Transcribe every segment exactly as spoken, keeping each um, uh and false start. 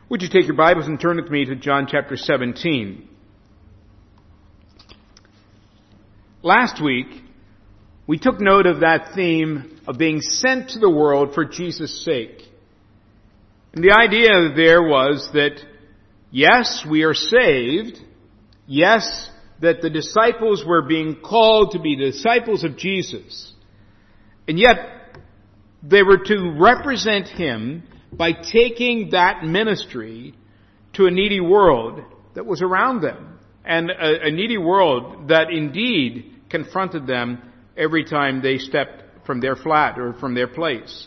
Would you take your Bibles and turn with me to John chapter seventeen? Last week, we took note of that theme of being sent to the world for Jesus' sake. And the idea there was that, yes, we are saved. Yes, that the disciples were being called to be disciples of Jesus. And yet, they were to represent Him by taking that ministry to a needy world that was around them. And a, a needy world that indeed confronted them every time they stepped from their flat or from their place.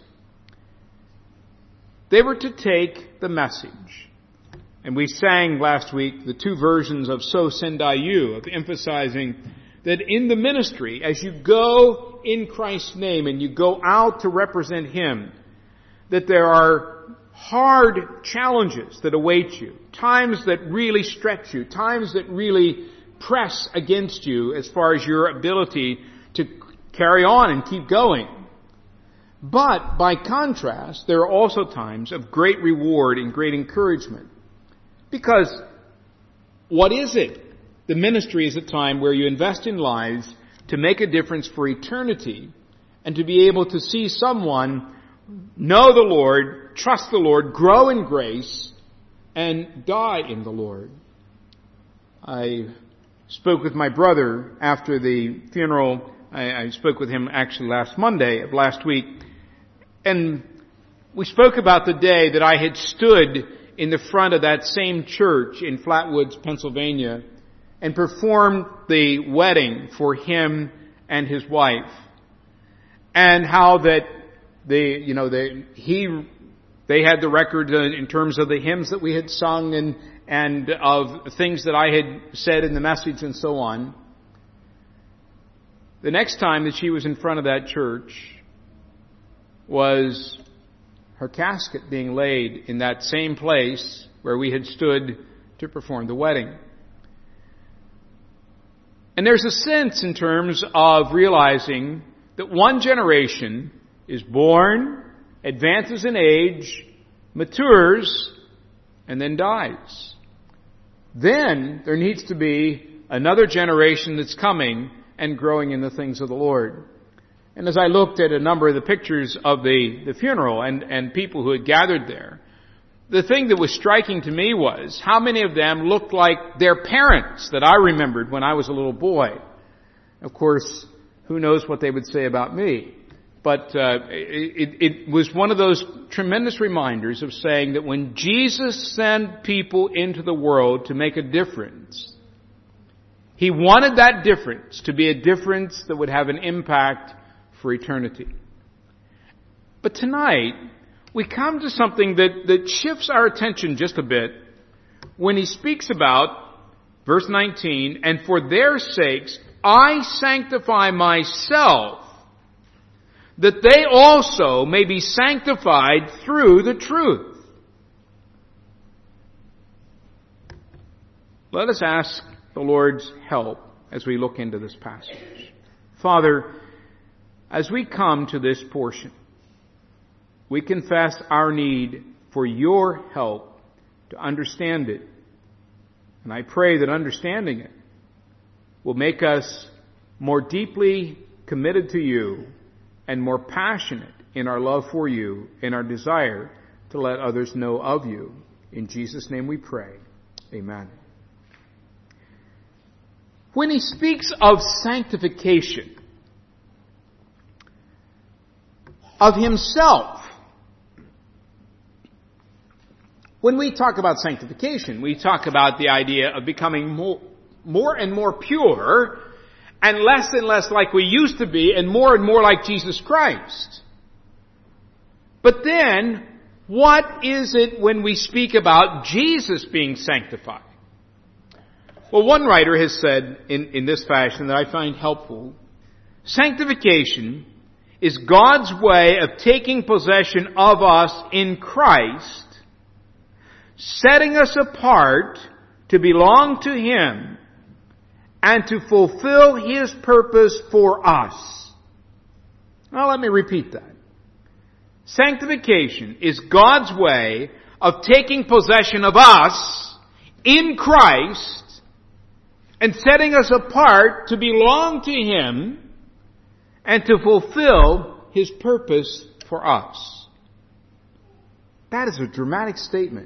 They were to take the message. And we sang last week the two versions of So Send I You, of emphasizing that in the ministry, as you go in Christ's name and you go out to represent Him, that there are hard challenges that await you, times that really stretch you, times that really press against you as far as your ability to carry on and keep going. But by contrast, there are also times of great reward and great encouragement. Because what is it? The ministry is a time where you invest in lives to make a difference for eternity and to be able to see someone know the Lord, trust the Lord, grow in grace, and die in the Lord. I spoke with my brother after the funeral. I, I spoke with him actually last Monday of last week. And we spoke about the day that I had stood in the front of that same church in Flatwoods, Pennsylvania, and performed the wedding for him and his wife. And how that they, you know, they, he, they had the record in terms of the hymns that we had sung and, and of things that I had said in the message and so on. The next time that she was in front of that church was her casket being laid in that same place where we had stood to perform the wedding. And there's a sense in terms of realizing that one generation is born, advances in age, matures, and then dies. Then there needs to be another generation that's coming and growing in the things of the Lord. And as I looked at a number of the pictures of the, the funeral and, and people who had gathered there, the thing that was striking to me was how many of them looked like their parents that I remembered when I was a little boy. Of course, who knows what they would say about me. But uh, it, it was one of those tremendous reminders of saying that when Jesus sent people into the world to make a difference, He wanted that difference to be a difference that would have an impact for eternity. But tonight, we come to something that, that shifts our attention just a bit when He speaks about, verse nineteen, and for their sakes I sanctify myself, that they also may be sanctified through the truth. Let us ask the Lord's help as we look into this passage. Father, as we come to this portion, we confess our need for Your help to understand it. And I pray that understanding it will make us more deeply committed to You and more passionate in our love for You and our desire to let others know of You. In Jesus' name we pray. Amen. When He speaks of sanctification, of Himself, when we talk about sanctification, we talk about the idea of becoming more, more and more pure and less and less like we used to be and more and more like Jesus Christ. But then, what is it when we speak about Jesus being sanctified? Well, one writer has said in, in this fashion that I find helpful. Sanctification is God's way of taking possession of us in Christ, setting us apart to belong to Him and to fulfill His purpose for us. Now let me repeat that. Sanctification is God's way of taking possession of us in Christ and setting us apart to belong to Him and to fulfill His purpose for us. That is a dramatic statement.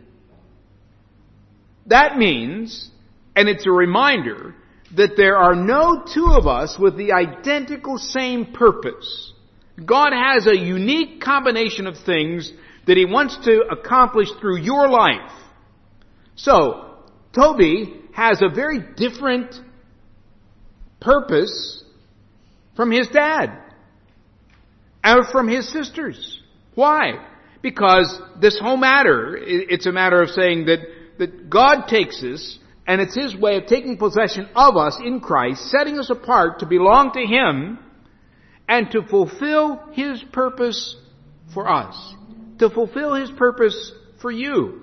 That means, and it's a reminder, that there are no two of us with the identical same purpose. God has a unique combination of things that He wants to accomplish through your life. So, Toby has a very different purpose from his dad and from his sisters. Why? Because this whole matter, it's a matter of saying that, that God takes us, and it's His way of taking possession of us in Christ, setting us apart to belong to Him, and to fulfill His purpose for us. To fulfill His purpose for you.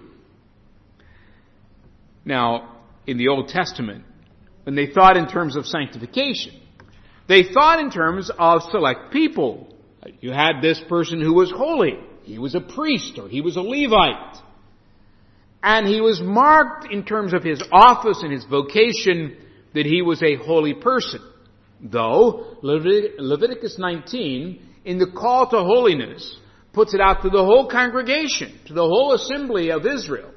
Now, in the Old Testament, when they thought in terms of sanctification, they thought in terms of select people. You had this person who was holy. He was a priest, or he was a Levite. And he was marked in terms of his office and his vocation that he was a holy person. Though, Levit- Leviticus nineteen, in the call to holiness, puts it out to the whole congregation, to the whole assembly of Israel.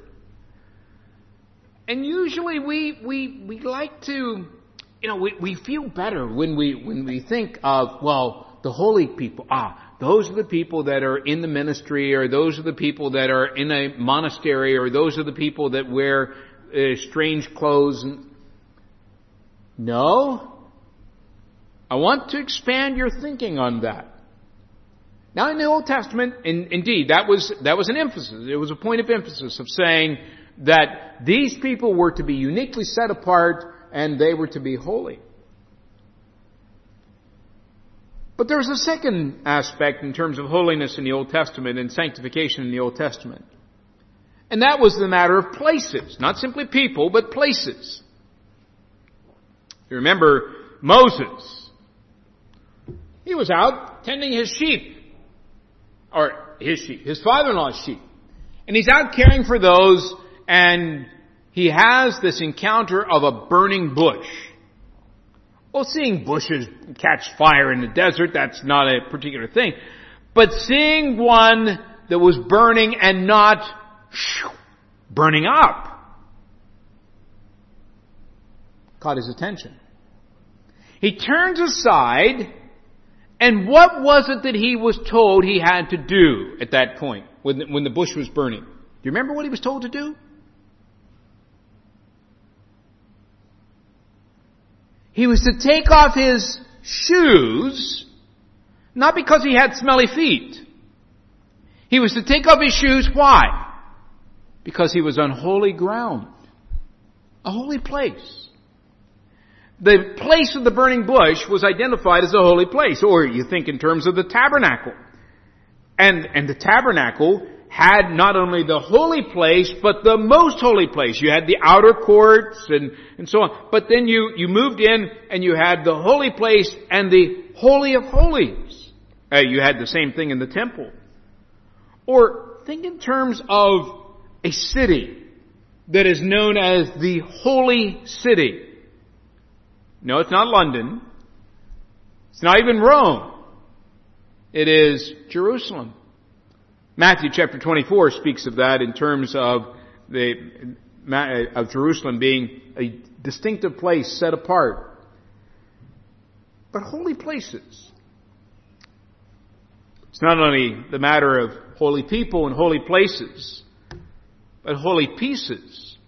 And usually we, we, we like to, you know, we, we feel better when we, when we think of, well, the holy people. Ah, those are the people that are in the ministry, or those are the people that are in a monastery, or those are the people that wear uh, strange clothes. No. I want to expand your thinking on that. Now, in the Old Testament, in, indeed, that was, that was an emphasis. It was a point of emphasis of saying that these people were to be uniquely set apart and they were to be holy. But there's a second aspect in terms of holiness in the Old Testament and sanctification in the Old Testament. And that was the matter of places. Not simply people, but places. You remember Moses. He was out tending his sheep. Or his sheep, his father-in-law's sheep. And he's out caring for those, and he has this encounter of a burning bush. Well, seeing bushes catch fire in the desert, that's not a particular thing. But seeing one that was burning and not burning up caught his attention. He turns aside, and what was it that he was told he had to do at that point when the, when the bush was burning? Do you remember what he was told to do? He was to take off his shoes, not because he had smelly feet. He was to take off his shoes. Why? Because he was on holy ground. A holy place. The place of the burning bush was identified as a holy place. Or you think in terms of the tabernacle. And, and the tabernacle had not only the holy place, but the most holy place. You had the outer courts and, and so on. But then you, you moved in and you had the holy place and the Holy of Holies. Uh, you had the same thing in the temple. Or think in terms of a city that is known as the Holy City. No, it's not London. It's not even Rome. It is Jerusalem. Matthew chapter twenty-four speaks of that in terms of the of Jerusalem being a distinctive place set apart. But holy places. It's not only the matter of holy people and holy places, but holy pieces.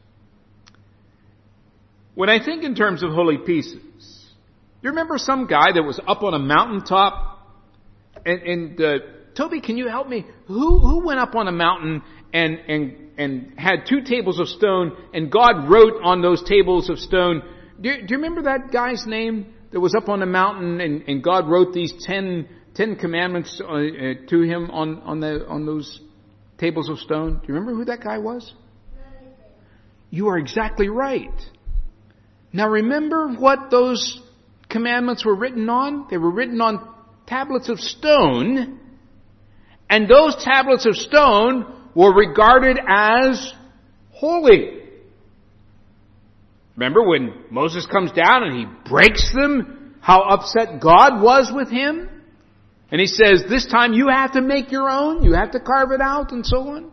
When I think in terms of holy pieces, you remember some guy that was up on a mountaintop? And, and uh, Toby, can you help me? Who who went up on a mountain and and and had two tables of stone, and God wrote on those tables of stone? Do you, do you remember that guy's name that was up on the mountain, and, and God wrote these ten, ten commandments uh, to him on on the on those tables of stone? Do you remember who that guy was? You are exactly right. Now remember what those commandments were written on? They were written on tablets of stone. And those tablets of stone were regarded as holy. Remember when Moses comes down and he breaks them, how upset God was with him? And he says, this time you have to make your own, you have to carve it out, and so on.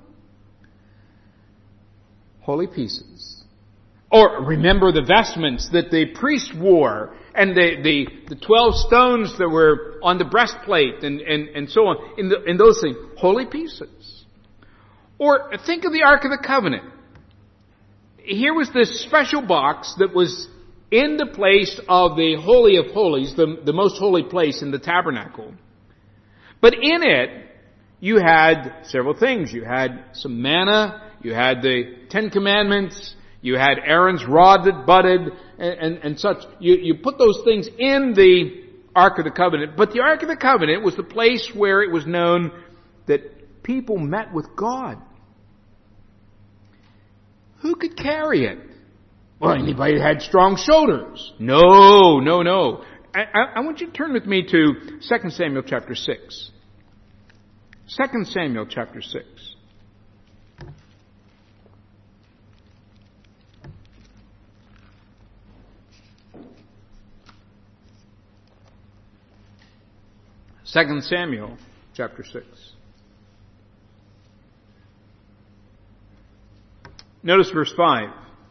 Holy pieces. Or remember the vestments that the priest wore, and the, the, the twelve stones that were on the breastplate, and, and, and so on, in, the, in those things. Holy pieces. Or think of the Ark of the Covenant. Here was this special box that was in the place of the Holy of Holies, the, the most holy place in the tabernacle. But in it, you had several things. You had some manna, you had the Ten Commandments, you had Aaron's rod that budded, and, and, and such. You, you put those things in the Ark of the Covenant. But the Ark of the Covenant was the place where it was known that people met with God. Who could carry it? Well, anybody that had strong shoulders. No, no, no. I, I, I want you to turn with me to Second Samuel chapter six. Second Samuel chapter six. Second Samuel chapter six. Notice verse five.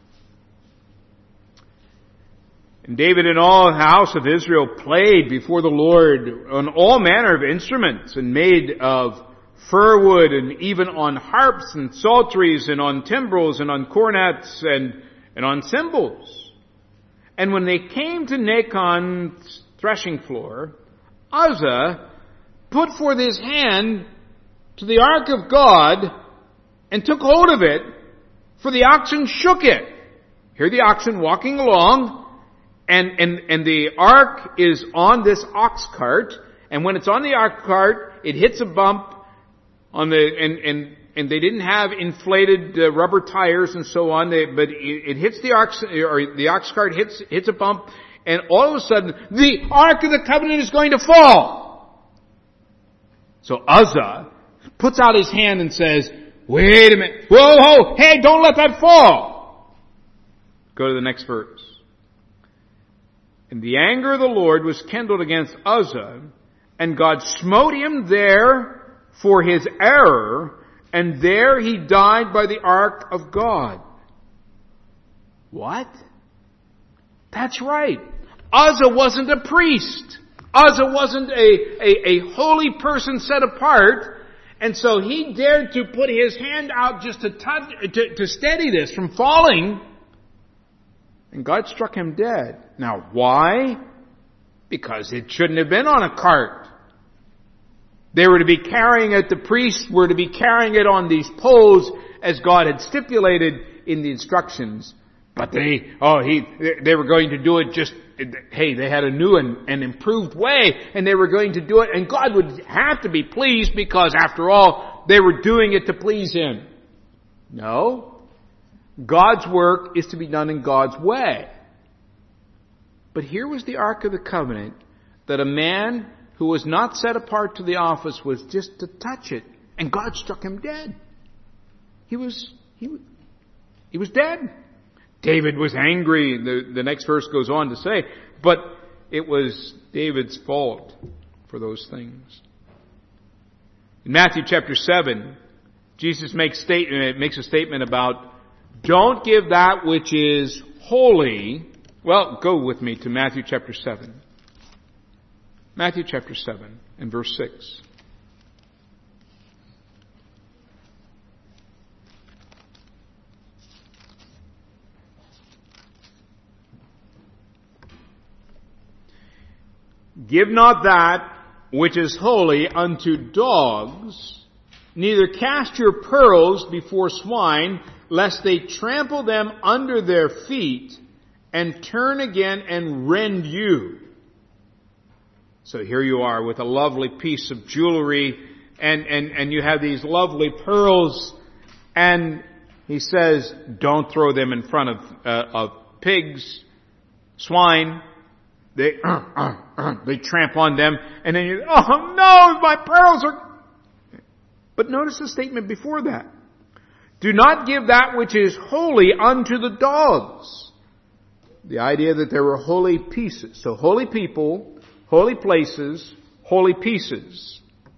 And David and all the house of Israel played before the Lord on all manner of instruments, and made of fir wood, and even on harps and psalteries, and on timbrels, and on cornets, and, and on cymbals. And when they came to Nachon's threshing floor, Uzzah put forth his hand to the ark of God, and took hold of it, for the oxen shook it. Here the oxen walking along, And, and, and the ark is on this ox cart, and when it's on the ox cart, it hits a bump on the, and, and, and they didn't have inflated uh, rubber tires and so on, they, but it, it hits the ox, or the ox cart hits, hits a bump, and all of a sudden, the Ark of the Covenant is going to fall. So Uzzah puts out his hand and says, wait a minute, whoa, whoa, hey, don't let that fall. Go to the next verse. And the anger of the Lord was kindled against Uzzah, and God smote him there for his error, and there he died by the ark of God. What? That's right. Uzzah wasn't a priest. Uzzah wasn't a, a, a holy person set apart, and so he dared to put his hand out just to, touch, to, to steady this from falling. And God struck him dead. Now, why? Because it shouldn't have been on a cart. They were to be carrying it, the priests were to be carrying it on these poles as God had stipulated in the instructions. But they, oh, he, they were going to do it just, hey, they had a new and, and improved way, and they were going to do it, and God would have to be pleased because, after all, they were doing it to please Him. No. God's work is to be done in God's way. But here was the Ark of the Covenant, that a man who was not set apart to the office was just to touch it, and God struck him dead. He was, he, he was dead. David was angry, the, the next verse goes on to say, but it was David's fault for those things. In Matthew chapter seven, Jesus makes, statement, makes a statement about, don't give that which is holy. Well, go with me to Matthew chapter seven. Matthew chapter seven and verse six. Give not that which is holy unto dogs, neither cast your pearls before swine, lest they trample them under their feet and turn again and rend you. So here you are with a lovely piece of jewelry, and, and, and you have these lovely pearls, and he says, don't throw them in front of, uh, of pigs, swine. They, uh, uh, uh, they tramp on them, and then you, oh no, my pearls are... But notice the statement before that. Do not give that which is holy unto the dogs. The idea that there were holy pieces. So holy people, holy places, holy pieces.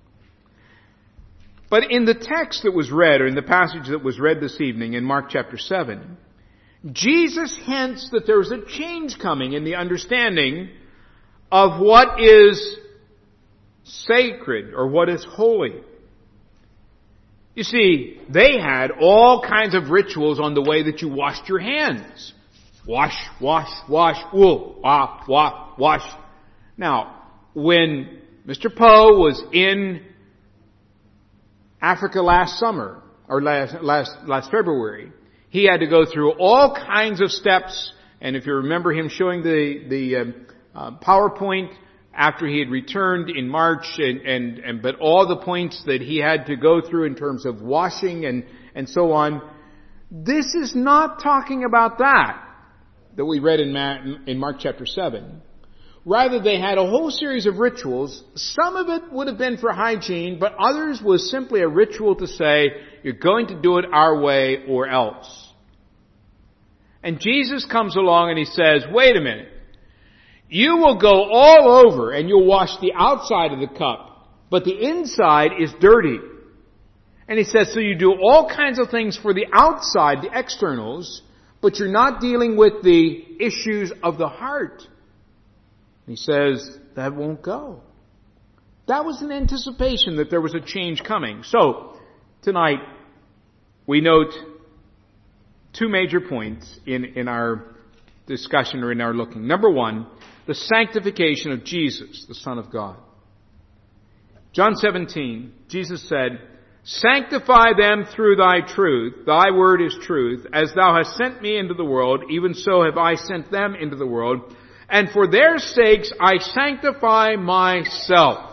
But in the text that was read, or in the passage that was read this evening in Mark chapter seven, Jesus hints that there is a change coming in the understanding of what is sacred or what is holy. You see, they had all kinds of rituals on the way that you washed your hands. Wash, wash, wash, wool, wah, wah, wash. Now, when Mister Poe was in Africa last summer, or last, last, last February, he had to go through all kinds of steps, and if you remember him showing the, the um, uh, PowerPoint after he had returned in March, and, and, and but all the points that he had to go through in terms of washing and, and so on, this is not talking about that, that we read in, Ma- in Mark chapter seven. Rather, they had a whole series of rituals. Some of it would have been for hygiene, but others was simply a ritual to say, you're going to do it our way or else. And Jesus comes along and he says, wait a minute. You will go all over and you'll wash the outside of the cup, but the inside is dirty. And he says, so you do all kinds of things for the outside, the externals, but you're not dealing with the issues of the heart. He says, that won't go. That was an anticipation that there was a change coming. So, tonight, we note two major points in, in our discussion or in our looking. Number one, the sanctification of Jesus, the Son of God. John seventeen, Jesus said, sanctify them through thy truth. Thy word is truth. As thou hast sent me into the world, even so have I sent them into the world. And for their sakes I sanctify myself.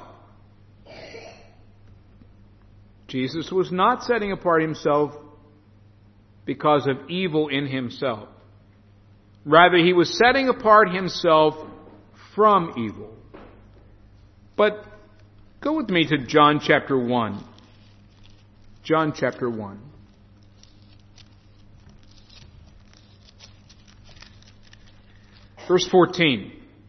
Jesus was not setting apart himself because of evil in himself. Rather, he was setting apart himself from evil. But go with me to John chapter one. John chapter one. Verse fourteen.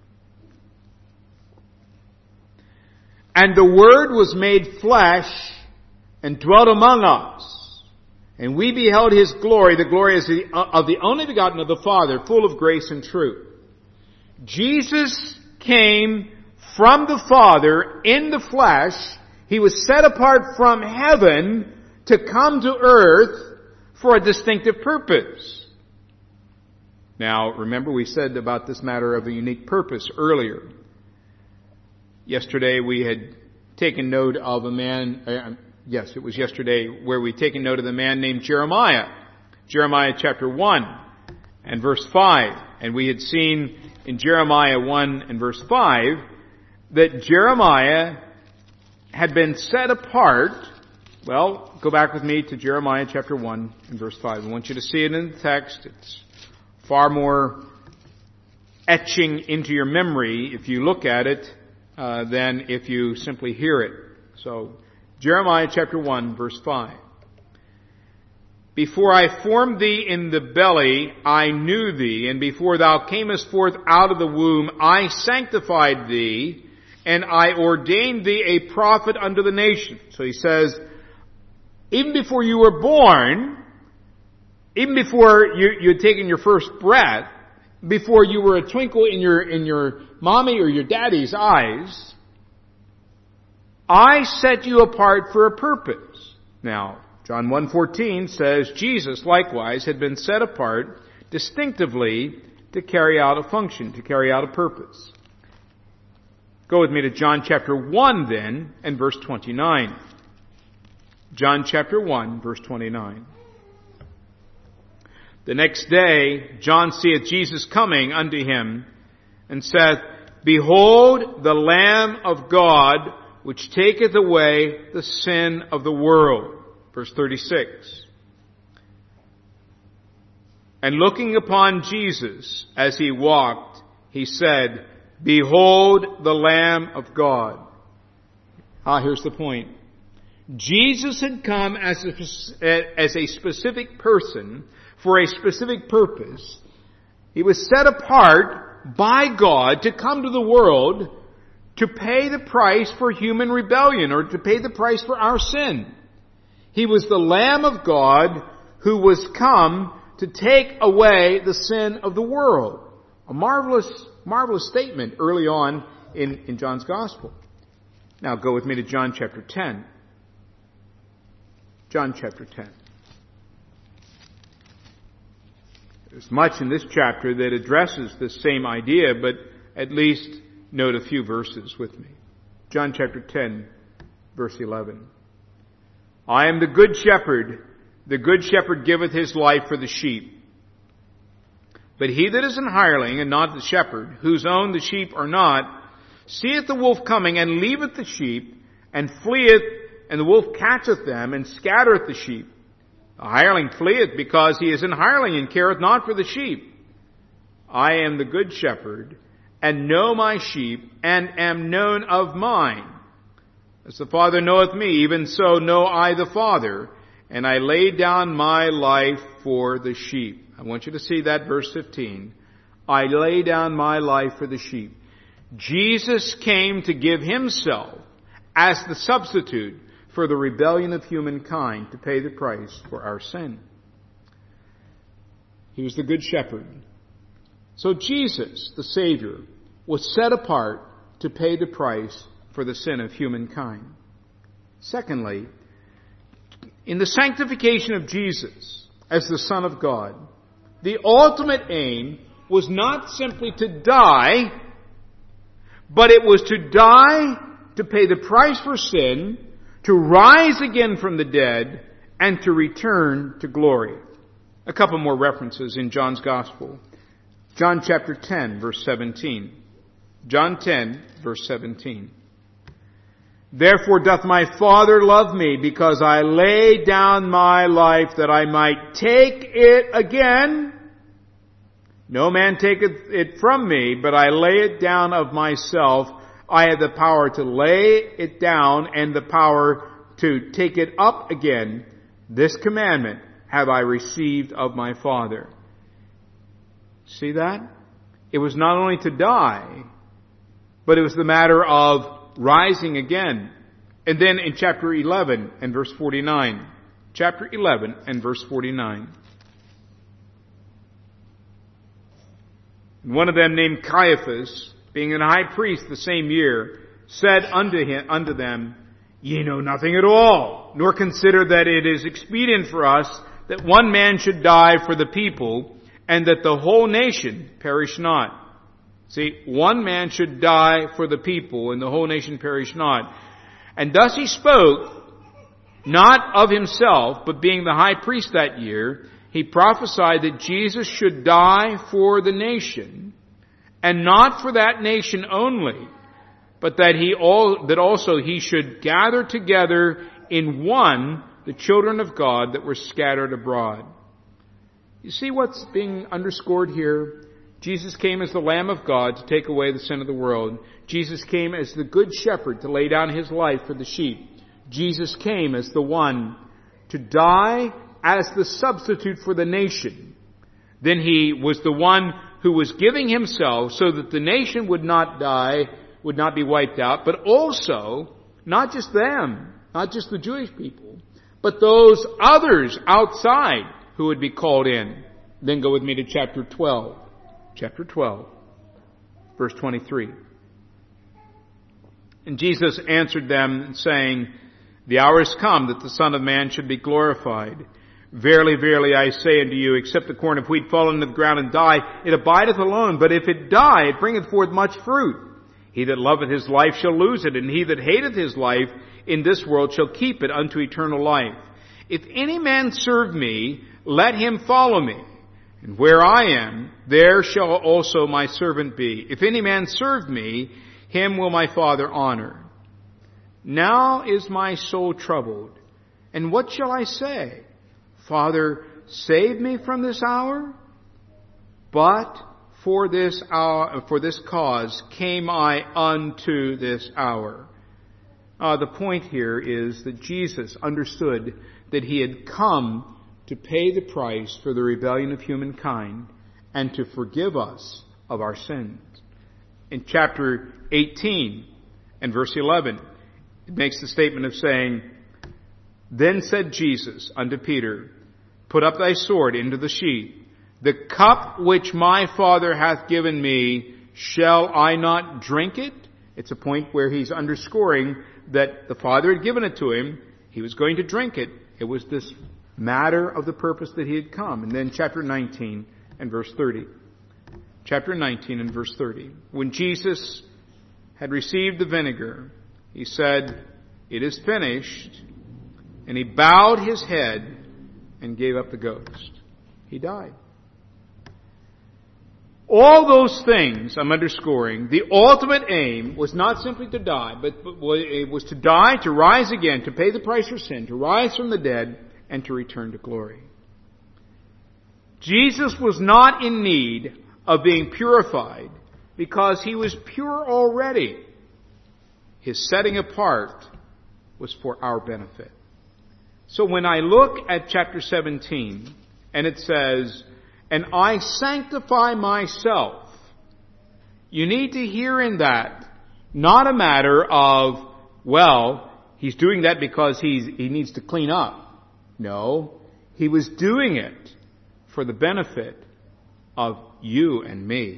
And the Word was made flesh and dwelt among us. And we beheld His glory, the glory of the, of the only begotten of the Father, full of grace and truth. Jesus came from the Father in the flesh. He was set apart from heaven to come to earth for a distinctive purpose. Now, remember we said about this matter of a unique purpose earlier. Yesterday we had taken note of a man, uh, yes, it was yesterday, where we'd taken note of the man named Jeremiah. Jeremiah chapter one and verse five. And we had seen in Jeremiah one and verse five that Jeremiah had been set apart. Well, go back with me to Jeremiah chapter one and verse five. I want you to see it in the text. It's far more etching into your memory if you look at it uh, than if you simply hear it. So, Jeremiah chapter one, verse five. Before I formed thee in the belly, I knew thee, and before thou camest forth out of the womb, I sanctified thee, and I ordained thee a prophet unto the nation. So he says, even before you were born, even before you, you had taken your first breath, before you were a twinkle in your, in your mommy or your daddy's eyes, I set you apart for a purpose. Now, John one fourteen says Jesus likewise had been set apart distinctively to carry out a function, to carry out a purpose. Go with me to John chapter one then and verse twenty-nine. John chapter one, verse twenty-nine. The next day, John seeth Jesus coming unto him, and saith, Behold the Lamb of God, which taketh away the sin of the world. Verse thirty-six. And looking upon Jesus as he walked, he said, Behold the Lamb of God. Ah, here's the point. Jesus had come as a, as a specific person for a specific purpose. He was set apart by God to come to the world to pay the price for human rebellion, or to pay the price for our sin. He was the Lamb of God who was come to take away the sin of the world. A marvelous, marvelous statement early on in, in John's Gospel. Now go with me to John chapter ten. John chapter ten. There's much in this chapter that addresses this same idea, but at least note a few verses with me. John chapter ten, verse eleven. I am the good shepherd. The good shepherd giveth his life for the sheep. But he that is an hireling, and not the shepherd, whose own the sheep are not, seeth the wolf coming, and leaveth the sheep, and fleeth, and the wolf catcheth them, and scattereth the sheep. The hireling fleeth, because he is an hireling, and careth not for the sheep. I am the good shepherd, and know my sheep, and am known of mine. As the Father knoweth me, even so know I the Father, and I lay down my life for the sheep. I want you to see that verse fifteen. I lay down my life for the sheep. Jesus came to give himself as the substitute for the rebellion of humankind, to pay the price for our sin. He was the good shepherd. So Jesus, the Savior, was set apart to pay the price for the sin of humankind. Secondly, in the sanctification of Jesus as the Son of God, the ultimate aim was not simply to die, but it was to die to pay the price for sin, to rise again from the dead, and to return to glory. A couple more references in John's Gospel. John chapter ten, verse seventeen. John ten, verse seventeen. Therefore doth my Father love me, because I lay down my life that I might take it again. No man taketh it from me, but I lay it down of myself. I have the power to lay it down and the power to take it up again. This commandment have I received of my Father. See that? It was not only to die, but it was the matter of rising again. And then in chapter eleven and verse forty-nine. Chapter eleven and verse forty-nine. One of them, named Caiaphas, being an high priest the same year, said unto him, unto them, Ye know nothing at all, nor consider that it is expedient for us that one man should die for the people, and that the whole nation perish not. See, one man should die for the people, and the whole nation perish not. And thus he spoke, not of himself, but being the high priest that year, he prophesied that Jesus should die for the nation, and not for that nation only, but that he all, that also he should gather together in one the children of God that were scattered abroad. You see what's being underscored here? Jesus came as the Lamb of God to take away the sin of the world. Jesus came as the good shepherd to lay down his life for the sheep. Jesus came as the one to die as the substitute for the nation. Then he was the one who was giving himself so that the nation would not die, would not be wiped out, but also, not just them, not just the Jewish people, but those others outside who would be called in. Then go with me to chapter twelve. Chapter twelve, verse twenty-three. And Jesus answered them, saying, The hour is come that the Son of Man should be glorified. Verily, verily, I say unto you, except the corn of wheat fall into the ground and die, it abideth alone. But if it die, it bringeth forth much fruit. He that loveth his life shall lose it, and he that hateth his life in this world shall keep it unto eternal life. If any man serve me, let him follow me. And where I am, there shall also my servant be. If any man serve me, him will my Father honor. Now is my soul troubled. And what shall I say? Father, save me from this hour? But for this hour, for this cause came I unto this hour. Uh, the point here is that Jesus understood that he had come to pay the price for the rebellion of humankind and to forgive us of our sins. In chapter eighteen and verse eleven, it makes the statement of saying, "Then said Jesus unto Peter, Put up thy sword into the sheath. The cup which my Father hath given me, shall I not drink it?" It's a point where he's underscoring that the Father had given it to him. He was going to drink it. It was this matter of the purpose that he had come. And then chapter nineteen and verse thirty. Chapter nineteen and verse thirty. When Jesus had received the vinegar, he said, "It is finished." And he bowed his head and gave up the ghost. He died. All those things, I'm underscoring, the ultimate aim was not simply to die, but it was to die, to rise again, to pay the price for sin, to rise from the dead, and to return to glory. Jesus was not in need of being purified because he was pure already. His setting apart was for our benefit. So when I look at chapter seventeen, and it says, "And I sanctify myself," you need to hear in that not a matter of, well, he's doing that because he's, he needs to clean up. No, he was doing it for the benefit of you and me.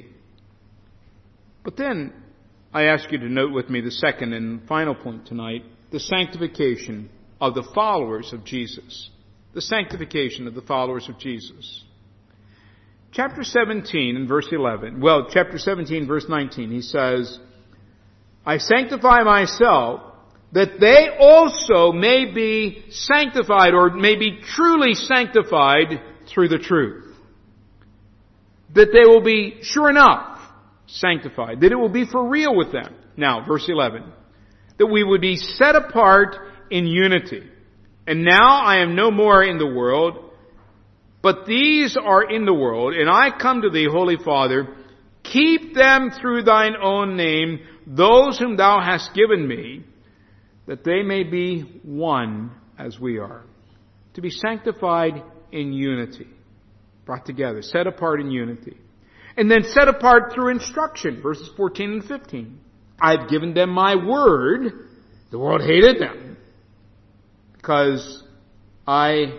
But then I ask you to note with me the second and final point tonight, the sanctification of the followers of Jesus. The sanctification of the followers of Jesus. Chapter seventeen and verse eleven, well, chapter seventeen verse nineteen, he says, "I sanctify myself, that they also may be sanctified," or may be truly sanctified through the truth. That they will be, sure enough, sanctified. That it will be for real with them. Now, verse eleven. That we would be set apart in unity. "And now I am no more in the world, but these are in the world, and I come to thee, Holy Father, keep them through thine own name, those whom thou hast given me, that they may be one as we are." To be sanctified in unity. Brought together, set apart in unity. And then set apart through instruction, verses fourteen and fifteen. "I've given them my word." The world hated them. Because I,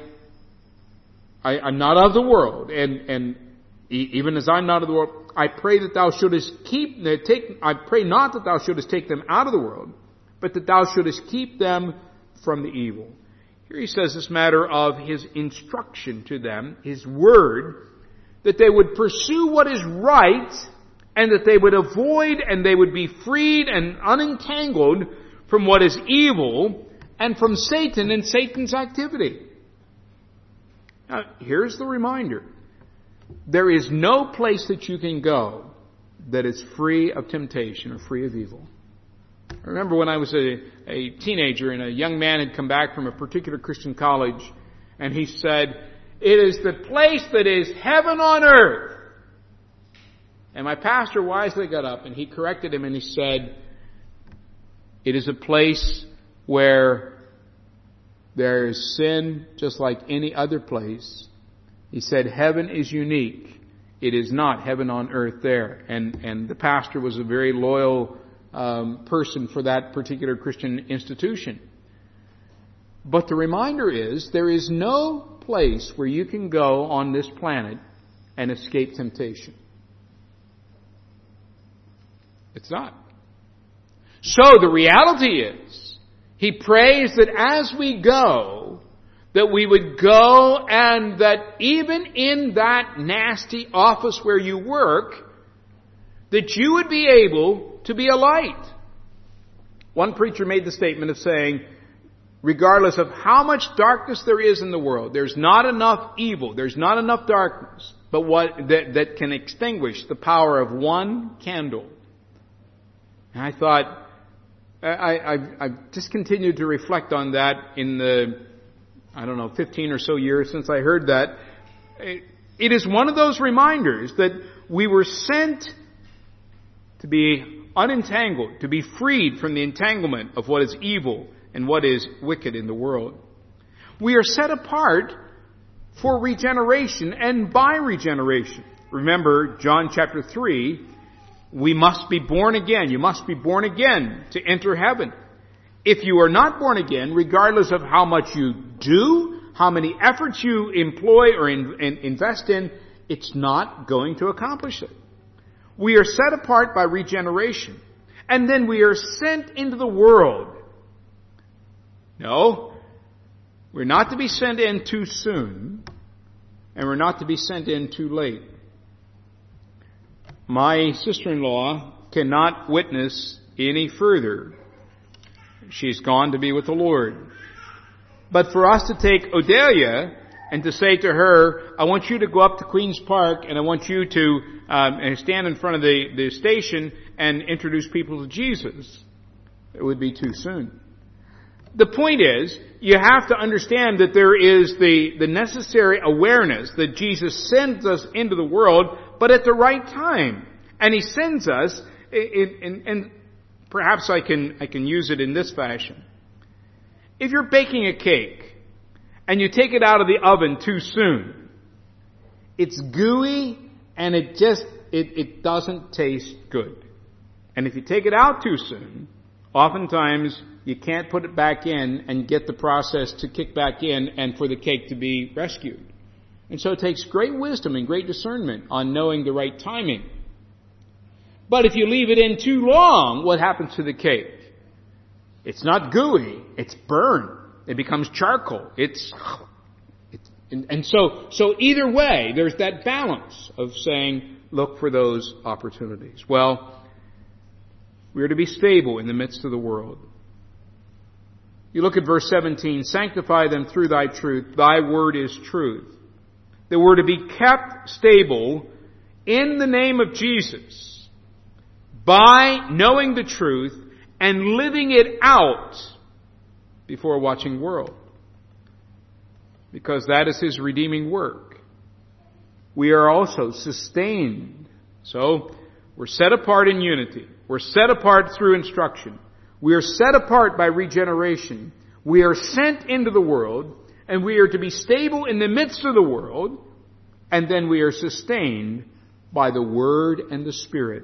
I, I'm not of the world, and, and even as I'm not of the world, I pray that thou shouldest keep, take, I pray not that thou shouldest take them out of the world, but that thou shouldest keep them from the evil. Here he says this matter of his instruction to them, his word, that they would pursue what is right, and that they would avoid and they would be freed and unentangled from what is evil, and from Satan and Satan's activity. Now, here's the reminder. There is no place that you can go that is free of temptation or free of evil. I remember when I was a, a teenager and a young man had come back from a particular Christian college, and he said, "It is the place that is heaven on earth." And my pastor wisely got up and he corrected him and he said, "It is a place where there is sin just like any other place." He said, "Heaven is unique. It is not heaven on earth there." And, and the pastor was a very loyal um, person for that particular Christian institution. But the reminder is, there is no place where you can go on this planet and escape temptation. It's not. So the reality is, he prays that as we go, that we would go and that even in that nasty office where you work, that you would be able to be a light. One preacher made the statement of saying, regardless of how much darkness there is in the world, there's not enough evil, there's not enough darkness, but what that, that can extinguish the power of one candle. And I thought, I, I've, I've just continued to reflect on that in the, I don't know, fifteen or so years since I heard that. It is one of those reminders that we were sent to be unentangled, to be freed from the entanglement of what is evil and what is wicked in the world. We are set apart for regeneration and by regeneration. Remember, John chapter three, we must be born again. You must be born again to enter heaven. If you are not born again, regardless of how much you do, how many efforts you employ or in, in, invest in, it's not going to accomplish it. We are set apart by regeneration. And then we are sent into the world. No, we're not to be sent in too soon, and we're not to be sent in too late. My sister-in-law cannot witness any further. She's gone to be with the Lord. But for us to take Odelia and to say to her, I want you to go up to Queen's Park and I want you to um, stand in front of the, the station and introduce people to Jesus, it would be too soon. The point is, you have to understand that there is the, the necessary awareness that Jesus sends us into the world, but at the right time. And He sends us, in, in, and perhaps I can, I can use it in this fashion. If you're baking a cake, and you take it out of the oven too soon, it's gooey, and it just, it, it doesn't taste good. And if you take it out too soon, oftentimes you can't put it back in and get the process to kick back in and for the cake to be rescued. And so it takes great wisdom and great discernment on knowing the right timing. But if you leave it in too long, what happens to the cake? It's not gooey, it's burned. It becomes charcoal. It's, it's and, and so, so either way, there's that balance of saying, look for those opportunities. Well, we are to be stable in the midst of the world. You look at verse seventeen, sanctify them through thy truth. Thy word is truth. That we're to be kept stable in the name of Jesus by knowing the truth and living it out before a watching world. Because that is His redeeming work. We are also sustained. So, we're set apart in unity. We're set apart through instruction. We are set apart by regeneration. We are sent into the world, and we are to be stable in the midst of the world, and then we are sustained by the Word and the Spirit.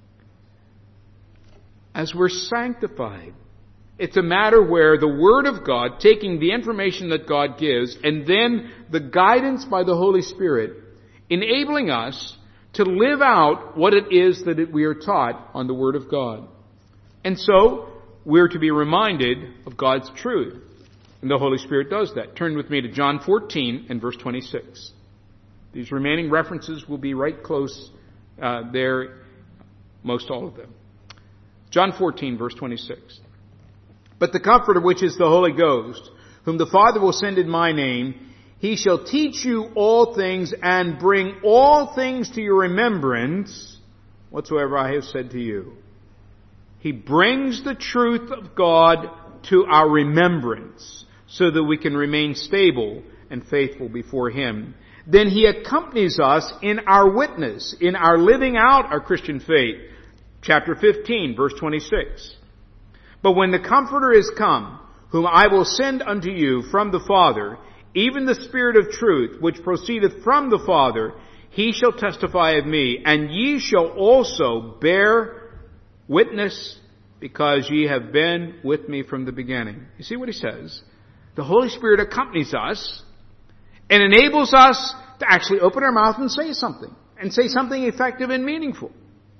As we're sanctified, it's a matter where the Word of God, taking the information that God gives, and then the guidance by the Holy Spirit, enabling us to live out what it is that we are taught on the Word of God. And so, we're to be reminded of God's truth. And the Holy Spirit does that. Turn with me to John fourteen and verse twenty-six. These remaining references will be right close uh, there, most all of them. John fourteen, verse twenty-six. But the Comforter, which is the Holy Ghost, whom the Father will send in my name, He shall teach you all things and bring all things to your remembrance, whatsoever I have said to you. He brings the truth of God to our remembrance so that we can remain stable and faithful before Him. Then He accompanies us in our witness, in our living out our Christian faith. Chapter fifteen, verse twenty-six. But when the Comforter is come, whom I will send unto you from the Father, even the Spirit of truth, which proceedeth from the Father, He shall testify of me, and ye shall also bear witness, because ye have been with me from the beginning. You see what he says? The Holy Spirit accompanies us and enables us to actually open our mouth and say something, and say something effective and meaningful.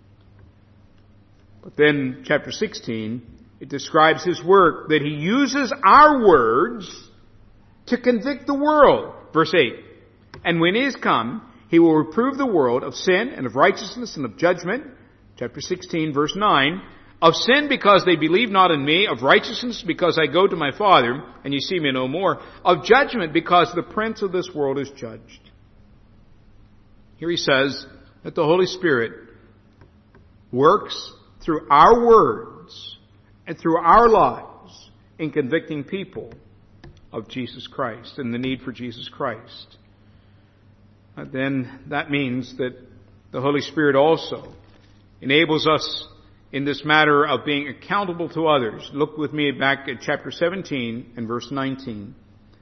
But then, chapter sixteen, it describes His work, that He uses our words to convict the world. Verse eight. And when He is come, He will reprove the world of sin and of righteousness and of judgment. Chapter sixteen, verse nine. Of sin, because they believe not in me. Of righteousness, because I go to my Father, and ye see me no more. Of judgment, because the prince of this world is judged. Here he says that the Holy Spirit works through our words and through our lives in convicting people of Jesus Christ and the need for Jesus Christ. And then that means that the Holy Spirit also enables us in this matter of being accountable to others. Look with me back at chapter seventeen and verse nineteen.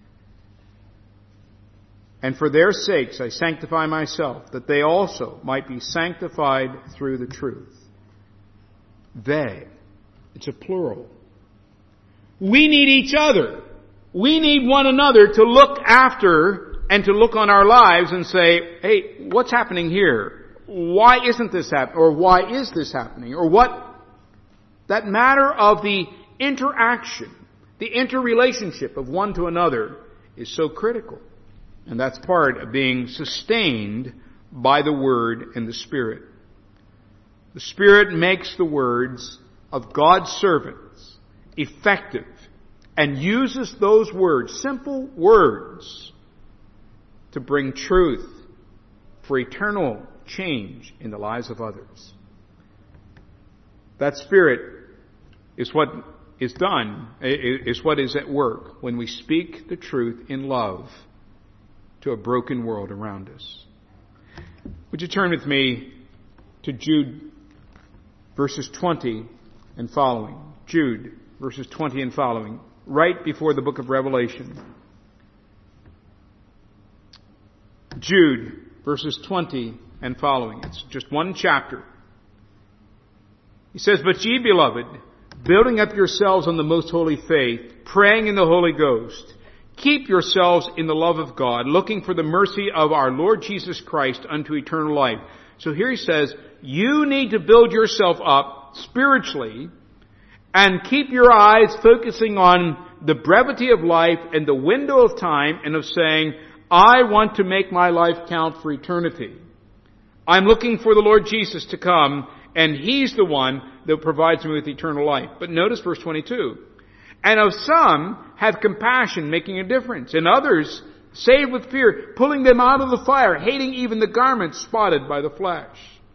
And for their sakes I sanctify myself, that they also might be sanctified through the truth. They. It's a plural. We need each other. We need one another to look after and to look on our lives and say, hey, what's happening here? Why isn't this happening? Or why is this happening? Or what? That matter of the interaction, the interrelationship of one to another is so critical. And that's part of being sustained by the Word and the Spirit. The Spirit makes the words of God's servants effective and uses those words, simple words, to bring truth for eternal change in the lives of others. That Spirit is what is done, is what is at work when we speak the truth in love to a broken world around us. Would you turn with me to Jude verses twenty and following? Jude verses twenty and following, right before the book of Revelation. Jude verses twenty and following. It's just one chapter. He says, "But ye, beloved, building up yourselves on the most holy faith, praying in the Holy Ghost, keep yourselves in the love of God, looking for the mercy of our Lord Jesus Christ unto eternal life." So here he says, you need to build yourself up spiritually and keep your eyes focusing on the brevity of life and the window of time and of saying, I want to make my life count for eternity. I'm looking for the Lord Jesus to come, and He's the one that provides me with eternal life. But notice verse twenty-two. And of some have compassion, making a difference. And others saved with fear, pulling them out of the fire, hating even the garments spotted by the flesh.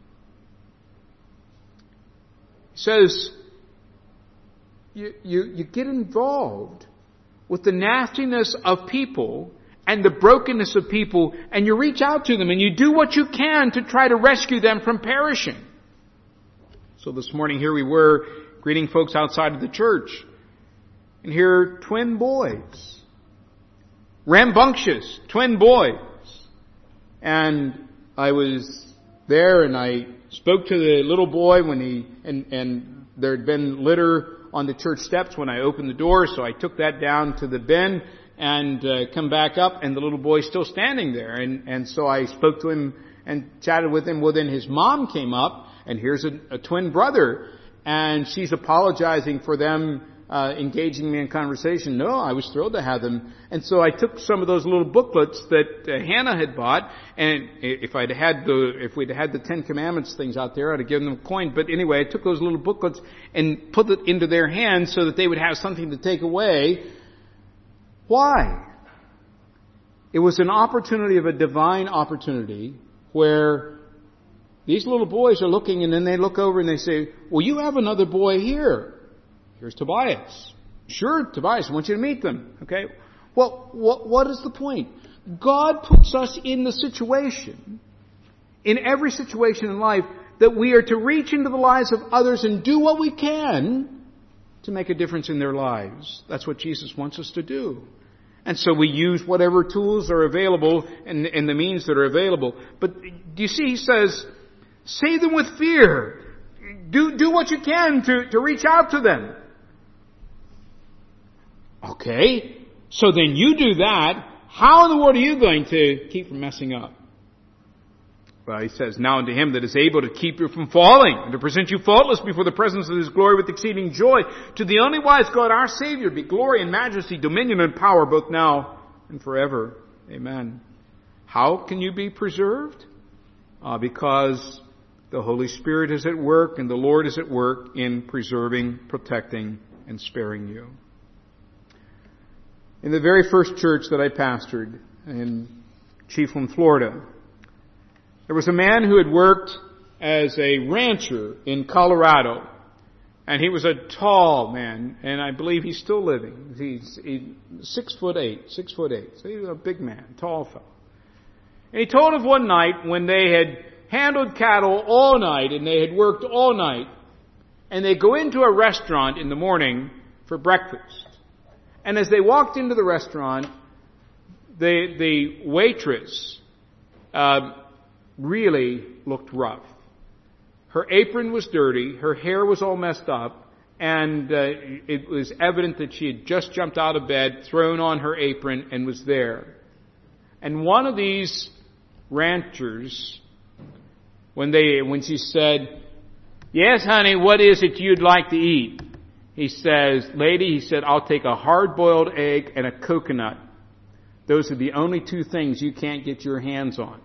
He says, you, you, you get involved with the nastiness of people and the brokenness of people, and you reach out to them and you do what you can to try to rescue them from perishing. So this morning here we were greeting folks outside of the church. And here are twin boys. Rambunctious twin boys. And I was there and I spoke to the little boy when he, and, and there had been litter on the church steps when I opened the door, so I took that down to the bin and uh, come back up, and the little boy's still standing there. And, and so I spoke to him and chatted with him. Well, then his mom came up, and here's a, a twin brother, and she's apologizing for them uh, engaging me in conversation. No, I was thrilled to have them. And so I took some of those little booklets that uh, Hannah had bought, and if I'd had the, if we'd had the Ten Commandments things out there, I'd have given them a coin. But anyway, I took those little booklets and put it into their hands so that they would have something to take away. Why? It was an opportunity of a divine opportunity where these little boys are looking, and then they look over and they say, well, you have another boy here. Here's Tobias. Sure, Tobias, I want you to meet them. Okay? Well, what, what is the point? God puts us in the situation, in every situation in life, that we are to reach into the lives of others and do what we can to make a difference in their lives. That's what Jesus wants us to do. And so we use whatever tools are available and, and the means that are available. But do you see, he says, save them with fear. Do, do what you can to, to reach out to them. Okay, so then you do that. How in the world are you going to keep from messing up? Well, he says, now unto Him that is able to keep you from falling and to present you faultless before the presence of His glory with exceeding joy. To the only wise God, our Savior, be glory and majesty, dominion and power, both now and forever. Amen. How can you be preserved? Uh, because the Holy Spirit is at work and the Lord is at work in preserving, protecting, and sparing you. In the very first church that I pastored in Chiefland, Florida, there was a man who had worked as a rancher in Colorado, and he was a tall man, and I believe he's still living. He's, he's six foot eight, six foot eight. So he was a big man, tall fellow. And he told of one night when they had handled cattle all night, and they had worked all night, and they go into a restaurant in the morning for breakfast. And as they walked into the restaurant, the, the waitress uh, really looked rough. Her apron was dirty, her hair was all messed up, and uh, it was evident that she had just jumped out of bed, thrown on her apron, and was there. And one of these ranchers, when they when she said, "Yes, honey, what is it you'd like to eat?" He says, "Lady," he said, "I'll take a hard-boiled egg and a coconut. Those are the only two things you can't get your hands on."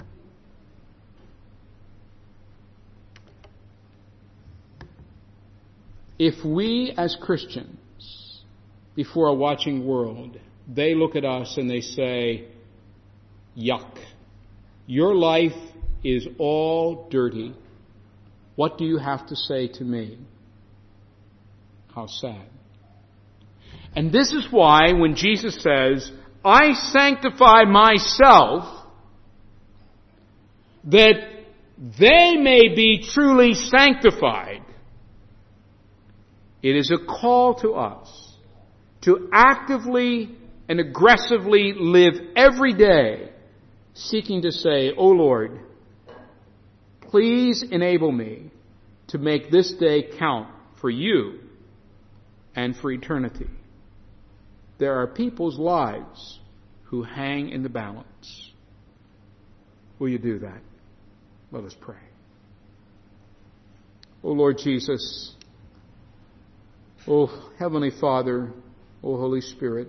If we as Christians, before a watching world, they look at us and they say, "Yuck, your life is all dirty. What do you have to say to me?" How sad. And this is why when Jesus says, "I sanctify myself that they may be truly sanctified," it is a call to us to actively and aggressively live every day seeking to say, "O Lord, please enable me to make this day count for you and for eternity." There are people's lives who hang in the balance. Will you do that? Let us pray. O Lord Jesus, O Heavenly Father, O Holy Spirit,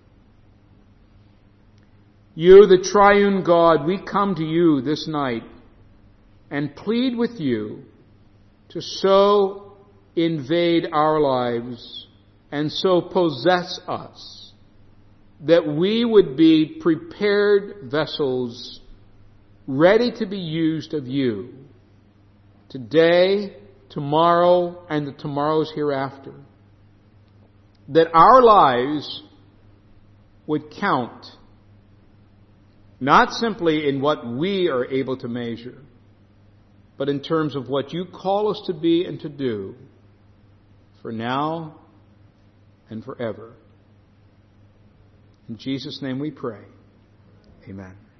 you, the triune God, we come to you this night and plead with you to so invade our lives and so possess us that we would be prepared vessels ready to be used of you today, tomorrow, and the tomorrows hereafter. That our lives would count not simply in what we are able to measure, but in terms of what you call us to be and to do for now and forever. In Jesus' name we pray. Amen.